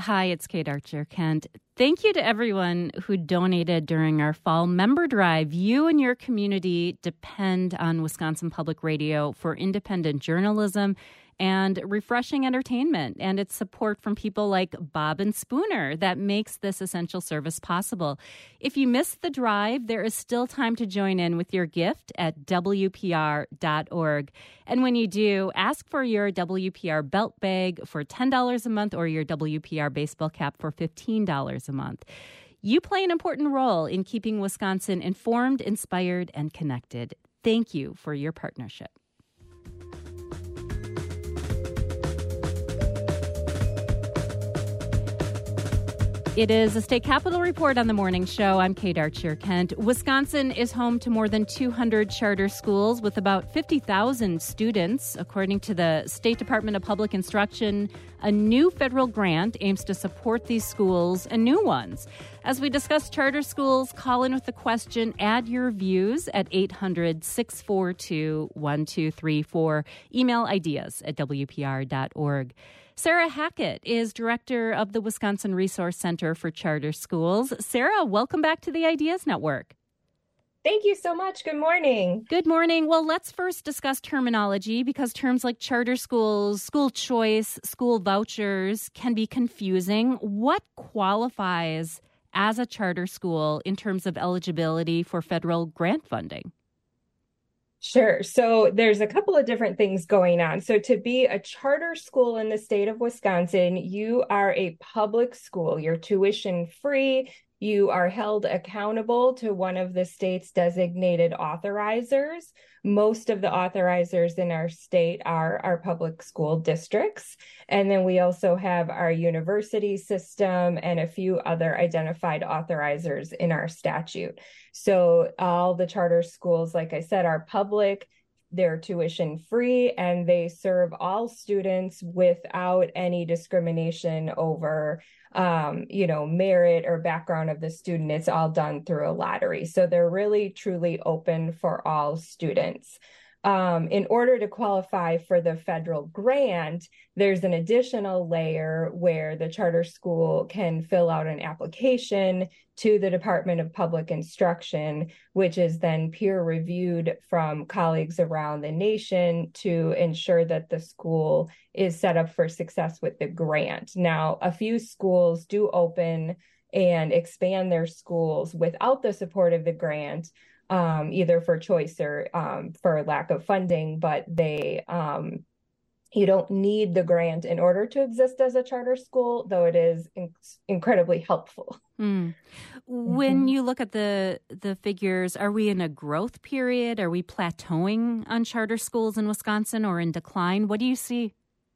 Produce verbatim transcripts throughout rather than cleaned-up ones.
Hi, it's Kate Archer-Kent. Thank you to everyone who donated during our fall member drive. You and your community depend on Wisconsin Public Radio for independent journalism and refreshing entertainment, and it's support from people like Bob and Spooner that makes this essential service possible. If you missed the drive, there is still time to join in with your gift at W P R dot org. And when you do, ask for your W P R belt bag for ten dollars a month or your W P R baseball cap for fifteen dollars a month. You play an important role in keeping Wisconsin informed, inspired, and connected. Thank you for your partnership. It is a State Capitol Report on the morning show. I'm Kate Archer-Kent. Wisconsin is home to more than two hundred charter schools with about fifty thousand students. According to the State Department of Public Instruction, a new federal grant aims to support these schools and new ones. As we discuss charter schools, call in with the question, add your views at eight hundred, six four two, one two three four. Email ideas at W P R dot org. Sarah Hackett is director of the Wisconsin Resource Center for Charter Schools. Sarah, welcome back to the Ideas Network. Thank you so much. Good morning. Good morning. Well, let's first discuss terminology because terms like charter schools, school choice, school vouchers can be confusing. What qualifies as a charter school in terms of eligibility for federal grant funding? Sure. So there's a couple of different things going on. So to be a charter school in the state of Wisconsin, you are a public school. You're tuition free. You are held accountable to one of the state's designated authorizers. Most of the authorizers in our state are our public school districts. And then we also have our university system and a few other identified authorizers in our statute. So all the charter schools, like I said, are public. They're tuition free and they serve all students without any discrimination over, um, you know, merit or background of the student. It's all done through a lottery. So they're really, truly open for all students. Um, in order to qualify for the federal grant, there's an additional layer where the charter school can fill out an application to the Department of Public Instruction, which is then peer reviewed from colleagues around the nation to ensure that the school is set up for success with the grant. Now, a few schools do open and expand their schools without the support of the grant. Um, either for choice or um, for lack of funding, but they um, you don't need the grant in order to exist as a charter school, though it is in- incredibly helpful. Mm. When mm-hmm. you look at the the figures, are we in a growth period? Are we plateauing on charter schools in Wisconsin or in decline? What do you see?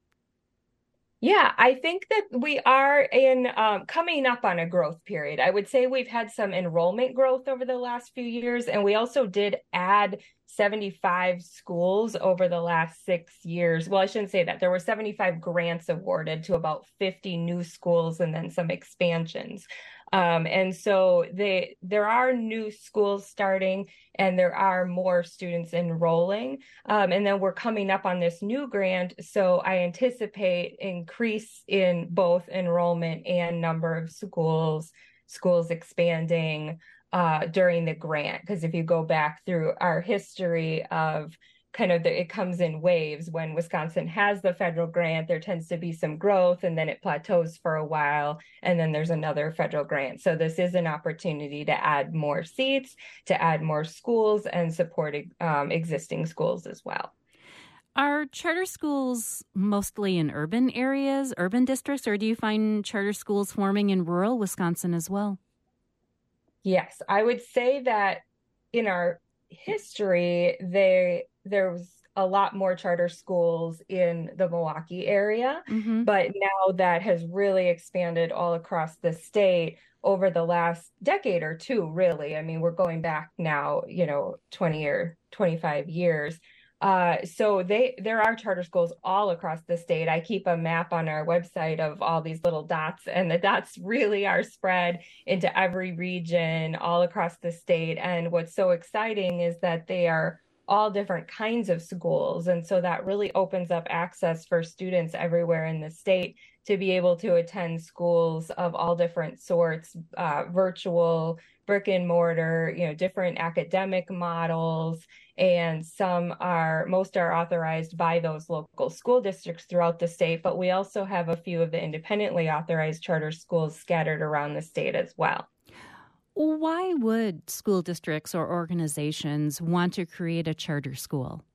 Yeah, I think that we are in um, coming up on a growth period. I would say we've had some enrollment growth over the last few years, and we also did add seventy-five schools over the last six years. Well, I shouldn't say that. There were seventy-five grants awarded to about fifty new schools and then some expansions. Um, and so they, there are new schools starting and there are more students enrolling. Um, and then we're coming up on this new grant. So I anticipate increase in both enrollment and number of schools, schools expanding uh, during the grant. Because if you go back through our history of kind of the, it comes in waves. When Wisconsin has the federal grant, there tends to be some growth and then it plateaus for a while and then there's another federal grant. So this is an opportunity to add more seats, to add more schools and support um, existing schools as well. Are charter schools mostly in urban areas, urban districts, or do you find charter schools forming in rural Wisconsin as well? Yes, I would say that in our history, they there was a lot more charter schools in the Milwaukee area, mm-hmm. but now that has really expanded all across the state over the last decade or two, really. I mean, we're going back now, you know, twenty or twenty-five years. Uh, so they there are charter schools all across the state. I keep a map on our website of all these little dots, and the dots really are spread into every region all across the state. And what's so exciting is that they are all different kinds of schools. And so that really opens up access for students everywhere in the state to be able to attend schools of all different sorts, uh, virtual, brick and mortar, you know, different academic models. And some are, most are authorized by those local school districts throughout the state, but we also have a few of the independently authorized charter schools scattered around the state as well. Why would school districts or organizations want to create a charter school?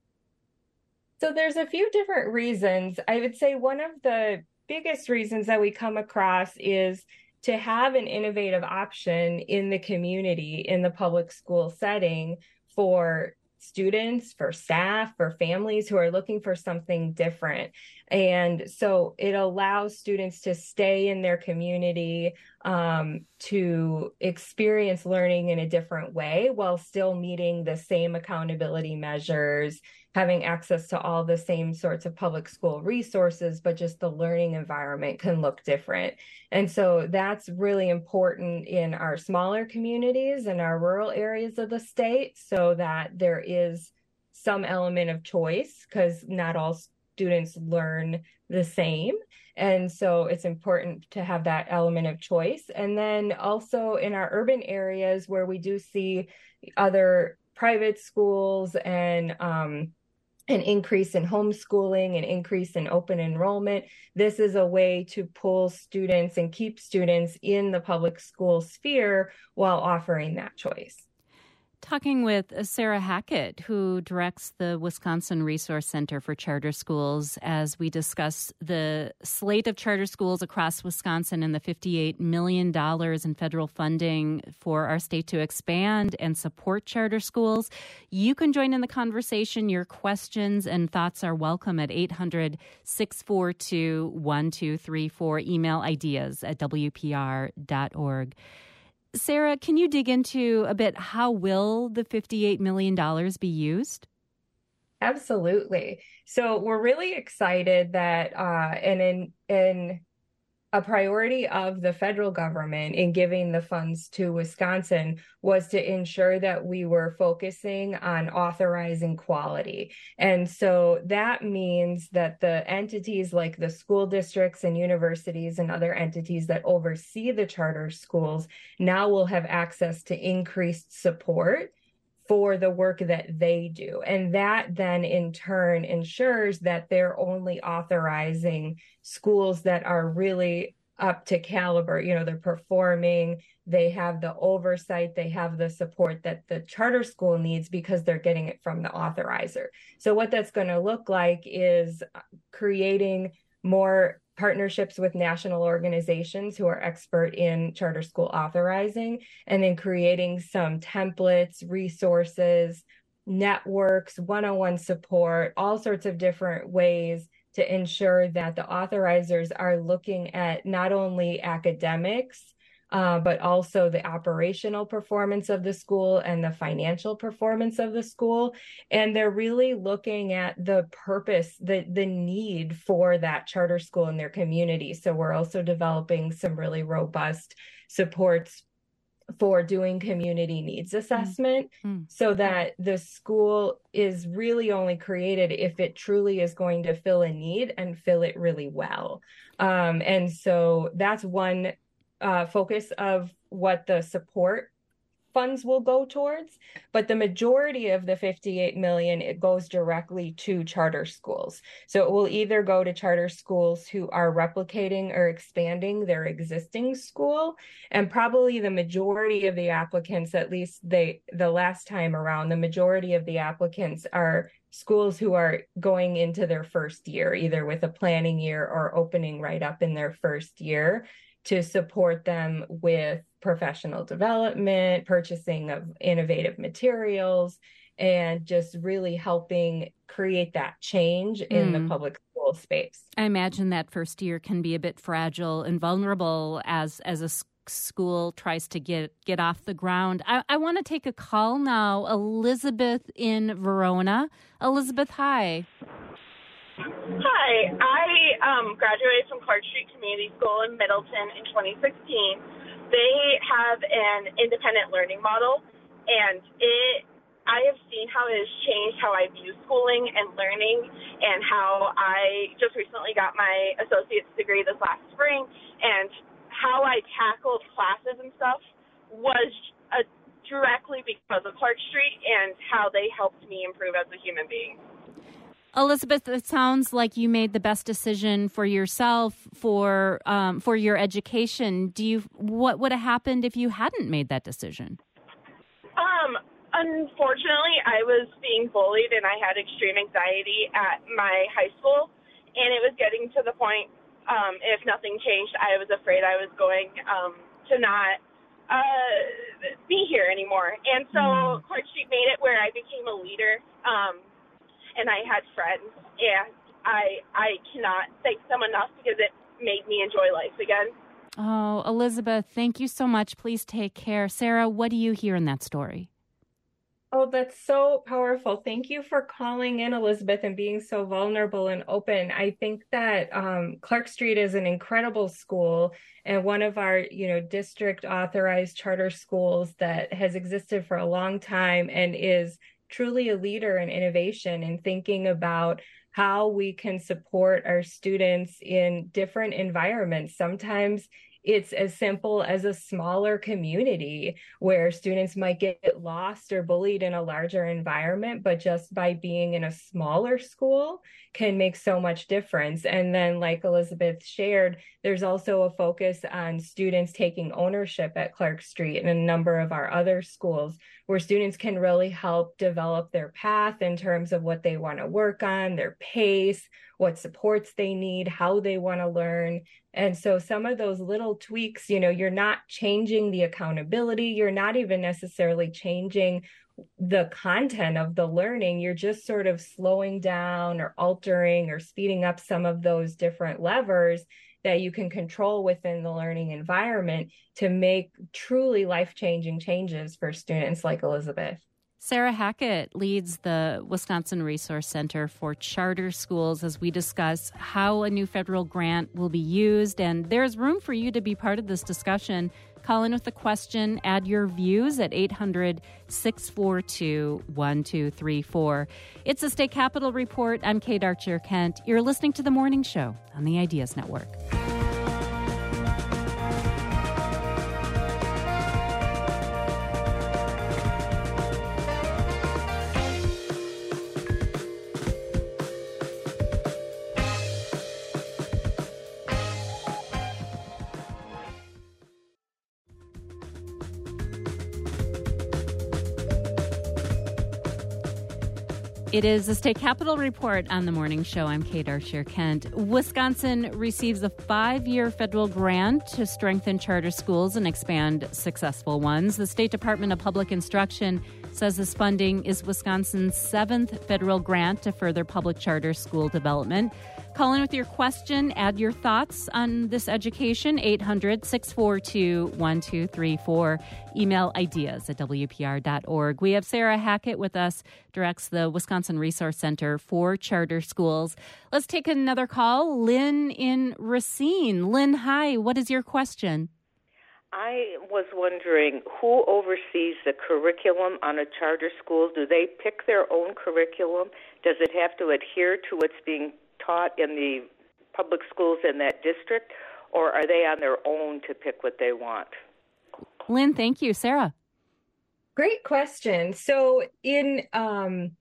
So there's a few different reasons. I would say one of the biggest reasons that we come across is to have an innovative option in the community, in the public school setting for students, for staff, for families who are looking for something different. And so it allows students to stay in their community, um, to experience learning in a different way while still meeting the same accountability measures, having access to all the same sorts of public school resources, but just the learning environment can look different. And so that's really important in our smaller communities and our rural areas of the state, so that there is some element of choice, because not all students learn the same. And so it's important to have that element of choice. And then also in our urban areas where we do see other private schools and um, an increase in homeschooling, an increase in open enrollment, this is a way to pull students and keep students in the public school sphere while offering that choice. Talking with Sarah Hackett, who directs the Wisconsin Resource Center for Charter Schools, as we discuss the slate of charter schools across Wisconsin and the fifty-eight million dollars in federal funding for our state to expand and support charter schools. You can join in the conversation. Your questions and thoughts are welcome at eight hundred, six four two, one two three four. Email ideas at w p r dot org. Sarah, can you dig into a bit how will the fifty-eight million dollars be used? Absolutely. So we're really excited that uh, and in in a priority of the federal government in giving the funds to Wisconsin was to ensure that we were focusing on authorizing quality. And so that means that the entities like the school districts and universities and other entities that oversee the charter schools now will have access to increased support for the work that they do. And that then in turn ensures that they're only authorizing schools that are really up to caliber. You know, they're performing, they have the oversight, they have the support that the charter school needs because they're getting it from the authorizer. So what that's going to look like is creating more partnerships with national organizations who are expert in charter school authorizing, and then creating some templates, resources, networks, one-on-one support, all sorts of different ways to ensure that the authorizers are looking at not only academics, Uh, but also the operational performance of the school and the financial performance of the school. And they're really looking at the purpose, the, the need for that charter school in their community. So we're also developing some really robust supports for doing community needs assessment mm-hmm. so that the school is really only created if it truly is going to fill a need and fill it really well. Um, and so that's one Uh, focus of what the support funds will go towards, but the majority of the fifty-eight million, it goes directly to charter schools. So it will either go to charter schools who are replicating or expanding their existing school, and probably the majority of the applicants, at least they the last time around, the majority of the applicants are schools who are going into their first year, either with a planning year or opening right up in their first year, to support them with professional development, purchasing of innovative materials, and just really helping create that change in mm. the public school space. I imagine that first year can be a bit fragile and vulnerable as as a school tries to get, get off the ground. I, I want to take a call now. Elizabeth in Verona. Elizabeth, hi. Hi, I um, graduated from Clark Street Community School in Middleton in twenty sixteen. They have an independent learning model, and it I have seen how it has changed how I view schooling and learning, and how I just recently got my associate's degree this last spring, and how I tackled classes and stuff was a, directly because of Clark Street and how they helped me improve as a human being. Elizabeth, it sounds like you made the best decision for yourself for um, for your education. Do you what would have happened if you hadn't made that decision? Um, unfortunately, I was being bullied, and I had extreme anxiety at my high school, and it was getting to the point, um, if nothing changed, I was afraid I was going um, to not uh, be here anymore. And so mm. Clark Street made it where I became a leader. Um, and I had friends, and I I cannot thank them enough because it made me enjoy life again. Oh, Elizabeth, thank you so much. Please take care. Sarah, what do you hear in that story? Oh, that's so powerful. Thank you for calling in, Elizabeth, and being so vulnerable and open. I think that um, Clark Street is an incredible school, and one of our, you know, district authorized charter schools that has existed for a long time and is truly a leader in innovation and thinking about how we can support our students in different environments. Sometimes it's as simple as a smaller community where students might get lost or bullied in a larger environment, but just by being in a smaller school can make so much difference. And then, like Elizabeth shared, there's also a focus on students taking ownership at Clark Street and a number of our other schools where students can really help develop their path in terms of what they want to work on, their pace, what supports they need, how they want to learn. And so some of those little tweaks, you know, you're not changing the accountability, you're not even necessarily changing the content of the learning, you're just sort of slowing down or altering or speeding up some of those different levers that you can control within the learning environment to make truly life-changing changes for students like Elizabeth. Sarah Hackett leads the Wisconsin Resource Center for Charter Schools as we discuss how a new federal grant will be used. And there's room for you to be part of this discussion. Call in with a question, add your views at eight hundred, six four two, one two three four. It's the State Capitol Report. I'm Kate Archer-Kent. You're listening to The Morning Show on the Ideas Network. It is the State Capitol Report on the Morning Show. I'm Kate Archer-Kent. Wisconsin receives a five-year federal grant to strengthen charter schools and expand successful ones. The State Department of Public Instruction says this funding is Wisconsin's seventh federal grant to further public charter school development. Call in with your question, add your thoughts on this education, eight hundred, six four two, one two three four. Email ideas at w p r dot org. We have Sarah Hackett with us, directs the Wisconsin Resource Center for Charter Schools. Let's take another call. Lynn in Racine. Lynn, hi. What is your question? I was wondering who oversees the curriculum on a charter school. Do they pick their own curriculum? Does it have to adhere to what's being taught in the public schools in that district, or are they on their own to pick what they want? Lynn, thank you. Sarah? Great question. So in um,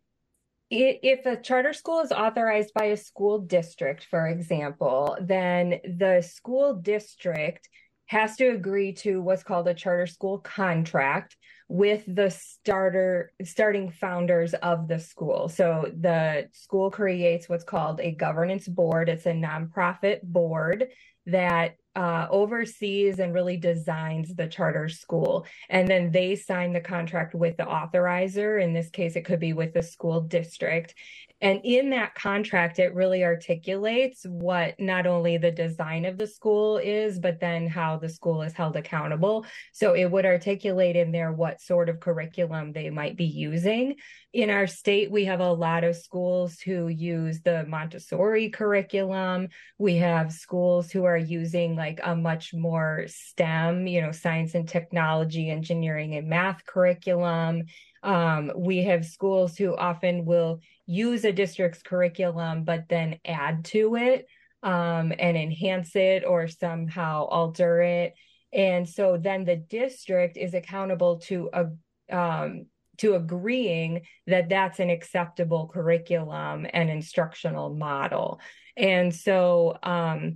if a charter school is authorized by a school district, for example, then the school district has to agree to what's called a charter school contract with the starter starting founders of the school. So the school creates what's called a governance board. It's a nonprofit board that uh, oversees and really designs the charter school. And then they sign the contract with the authorizer. In this case, it could be with the school district. And in that contract, it really articulates what not only the design of the school is, but then how the school is held accountable. So it would articulate in there what what sort of curriculum they might be using. In our state, we have a lot of schools who use the Montessori curriculum. We have schools who are using like a much more STEM, you know, science and technology, engineering and math curriculum. Um, we have schools who often will use a district's curriculum, but then add to it um, and enhance it or somehow alter it. And so then the district is accountable to a um, to agreeing that that's an acceptable curriculum and instructional model. And so um,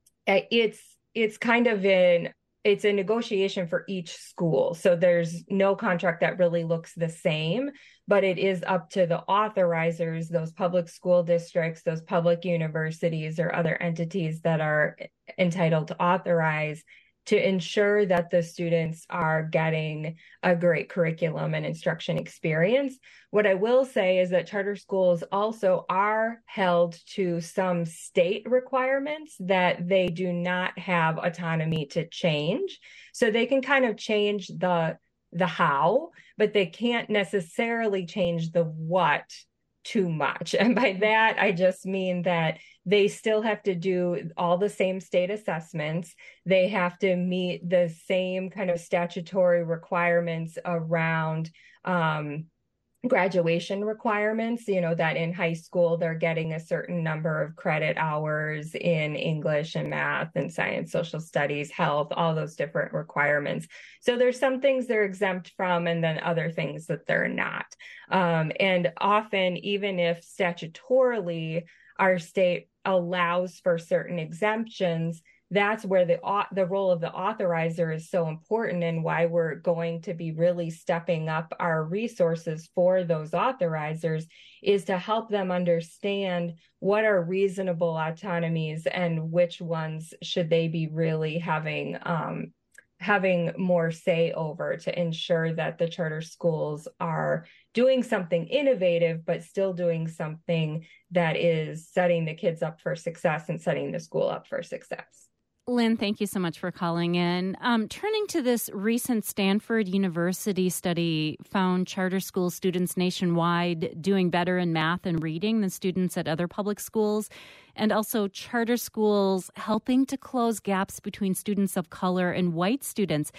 it's it's kind of an it's a negotiation for each school. So there's no contract that really looks the same, but it is up to the authorizers, those public school districts, those public universities or other entities that are entitled to authorize, to ensure that the students are getting a great curriculum and instruction experience. What I will say is that charter schools also are held to some state requirements that they do not have autonomy to change. So they can kind of change the, the how, but they can't necessarily change the what too much. And by that, I just mean that they still have to do all the same state assessments. They have to meet the same kind of statutory requirements around um, graduation requirements, you know, that in high school, they're getting a certain number of credit hours in English and math and science, social studies, health, all those different requirements. So there's some things they're exempt from and then other things that they're not. Um, and often, even if statutorily our state allows for certain exemptions, that's where the the role of the authorizer is so important and why we're going to be really stepping up our resources for those authorizers is to help them understand what are reasonable autonomies and which ones should they be really having um, having more say over to ensure that the charter schools are doing something innovative, but still doing something that is setting the kids up for success and setting the school up for success. Lynn, thank you so much for calling in. Um, turning to this recent Stanford University study found charter school students nationwide doing better in math and reading than students at other public schools, and also charter schools helping to close gaps between students of color and white students.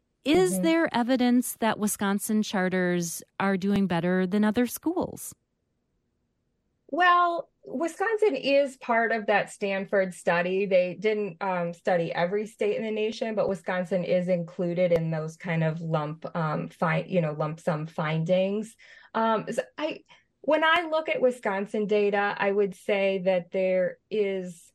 Is mm-hmm. there evidence that Wisconsin charters are doing better than other schools? Well, Wisconsin is part of that Stanford study. They didn't um, study every state in the nation, but Wisconsin is included in those kind of lump, um, fi- you know, lump sum findings. Um, so I, when I look at Wisconsin data, I would say that there is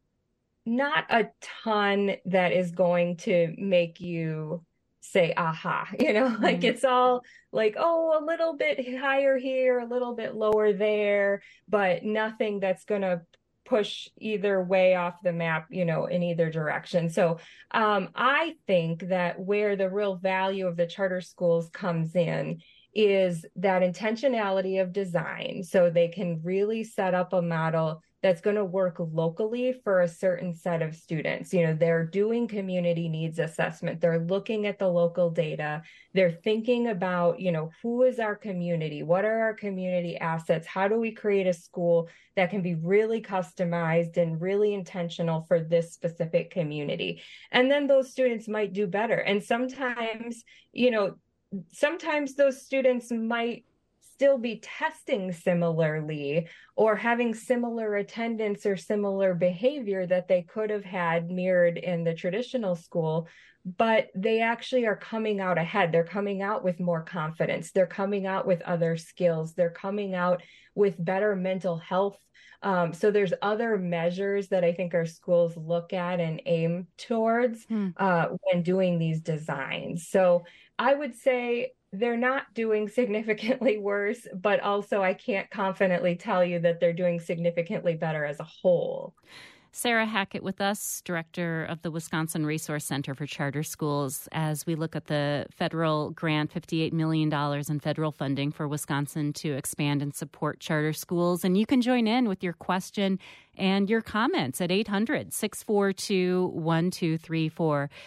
not a ton that is going to make you say, aha, you know, like mm-hmm. it's all like, oh, a little bit higher here, a little bit lower there, but nothing that's going to push either way off the map, you know, in either direction. So um, I think that where the real value of the charter schools comes in is that intentionality of design. So they can really set up a model that's going to work locally for a certain set of students. You know, they're doing community needs assessment. They're looking at the local data. They're thinking about, you know, who is our community? What are our community assets? How do we create a school that can be really customized and really intentional for this specific community? And then those students might do better. And sometimes, you know, sometimes those students might still be testing similarly or having similar attendance or similar behavior that they could have had mirrored in the traditional school, but they actually are coming out ahead. They're coming out with more confidence. They're coming out with other skills. They're coming out with better mental health. Um, so there's other measures that I think our schools look at and aim towards hmm. uh, when doing these designs. So I would say they're not doing significantly worse, but also I can't confidently tell you that they're doing significantly better as a whole. Sarah Hackett with us, director of the Wisconsin Resource Center for Charter Schools, as we look at the federal grant, fifty-eight million dollars in federal funding for Wisconsin to expand and support charter schools. And you can join in with your question and your comments at eight hundred, six four two, one two three four.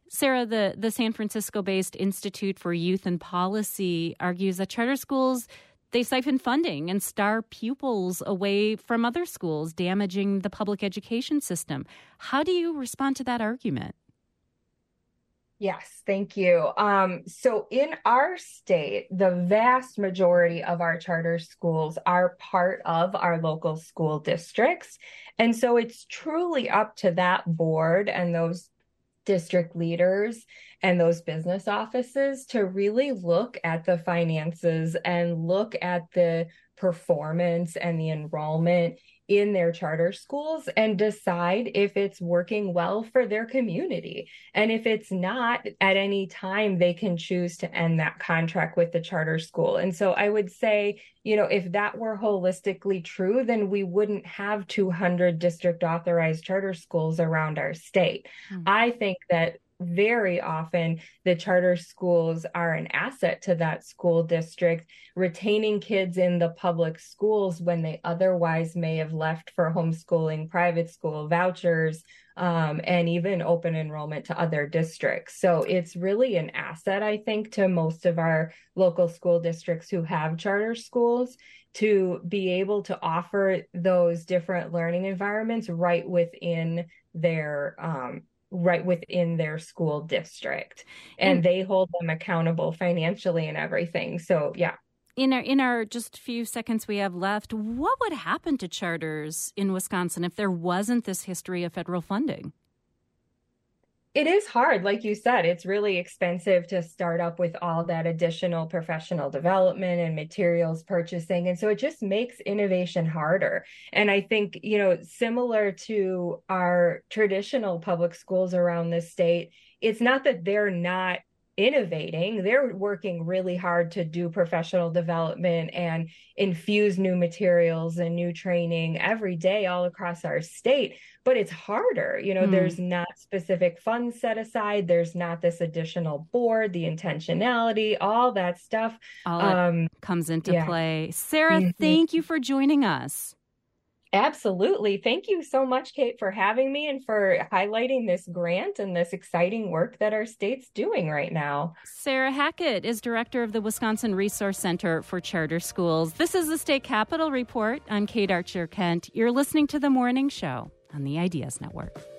Sarah, the, the San Francisco-based Institute for Youth and Policy argues that charter schools, they siphon funding and star pupils away from other schools, damaging the public education system. How do you respond to that argument? Yes, thank you. Um, so in our state, the vast majority of our charter schools are part of our local school districts. And so it's truly up to that board and those district leaders and those business offices to really look at the finances and look at the performance and the enrollment in their charter schools and decide if it's working well for their community. And if it's not, at any time, they can choose to end that contract with the charter school. And so I would say, you know, if that were holistically true, then we wouldn't have two hundred district authorized charter schools around our state. Mm-hmm. I think that very often the charter schools are an asset to that school district, retaining kids in the public schools when they otherwise may have left for homeschooling, private school, vouchers, um, and even open enrollment to other districts. So it's really an asset, I think, to most of our local school districts who have charter schools to be able to offer those different learning environments right within their um right within their school district, and, and they hold them accountable financially and everything. So, yeah. In our in our just few seconds we have left, what would happen to charters in Wisconsin if there wasn't this history of federal funding? It is hard. Like you said, it's really expensive to start up with all that additional professional development and materials purchasing. And so it just makes innovation harder. And I think, you know, similar to our traditional public schools around the state, it's not that they're not innovating. They're working really hard to do professional development and infuse new materials and new training every day all across our state. But it's harder. You know, mm. there's not specific funds set aside. There's not this additional board, the intentionality, all that stuff. All um, comes into yeah. play. Sarah, mm-hmm. thank you for joining us. Absolutely. Thank you so much, Kate, for having me and for highlighting this grant and this exciting work that our state's doing right now. Sarah Hackett is director of the Wisconsin Resource Center for Charter Schools. This is the State Capitol Report. I'm Kate Archer-Kent. You're listening to The Morning Show on the Ideas Network.